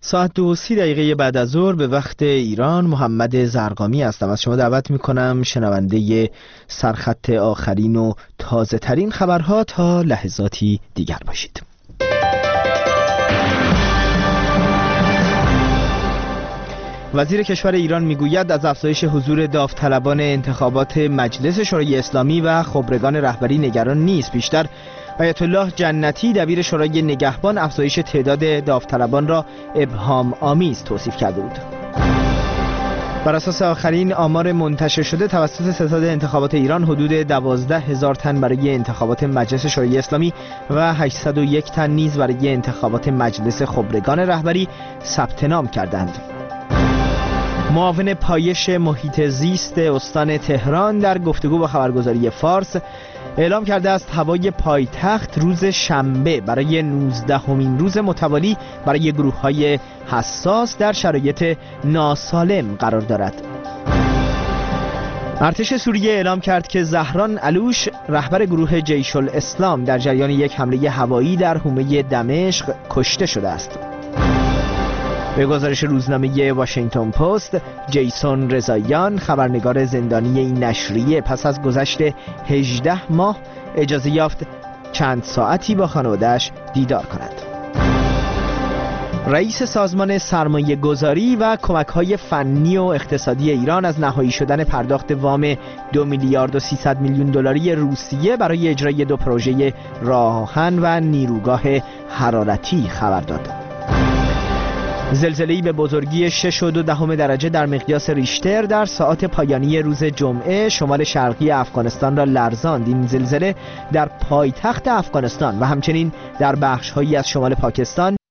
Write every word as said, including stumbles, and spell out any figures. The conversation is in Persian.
ساعت دو و سی دقیقه بعد از ظهر به وقت ایران، محمد زرقامی هستم. از شما دعوت میکنم شنونده سرخط آخرین و تازه ترین خبرها تا لحظاتی دیگر باشید. وزیر کشور ایران میگوید از افزایش حضور داوطلبان انتخابات مجلس شورای اسلامی و خبرگان رهبری نگران نیست. بیشتر آیت الله جنتی دبیر شورای نگهبان افزایش تعداد داوطلبان را ابهام آمیز توصیف کرده بود. بر اساس آخرین آمار منتشر شده توسط ستاد انتخابات ایران، حدود دوازده هزار تن برای انتخابات مجلس شورای اسلامی و هشتصد و یک تن نیز برای انتخابات مجلس خبرگان رهبری ثبت نام کردند. معاون پایش محیط زیست استان تهران در گفتگو با خبرگزاری فارس اعلام کرده است هوای پایتخت روز شنبه برای نوزدهمین روز متوالی برای گروه‌های حساس در شرایط ناسالم قرار دارد. ارتش سوریه اعلام کرد که زهران علوش، رهبر گروه جیش الاسلام، در جریان یک حمله هوایی در حومه دمشق کشته شده است. به گزارش روزنامه واشنگتن پست، جیسون رضاییان، خبرنگار زندانی این نشریه، پس از گذشت هجده ماه اجازه یافت چند ساعتی با خانواده‌اش دیدار کند. رئیس سازمان سرمایه گذاری و کمک‌های فنی و اقتصادی ایران از نهایی شدن پرداخت وام دو میلیارد و سیصد میلیون دلاری روسیه برای اجرای دو پروژه راه آهن و نیروگاه حرارتی خبر داد. زلزله‌ای به بزرگی شش و دو دهم درجه در مقیاس ریشتر در ساعات پایانی روز جمعه شمال شرقی افغانستان را لرزاند. این زلزله در پایتخت افغانستان و همچنین در بخش‌هایی از شمال پاکستان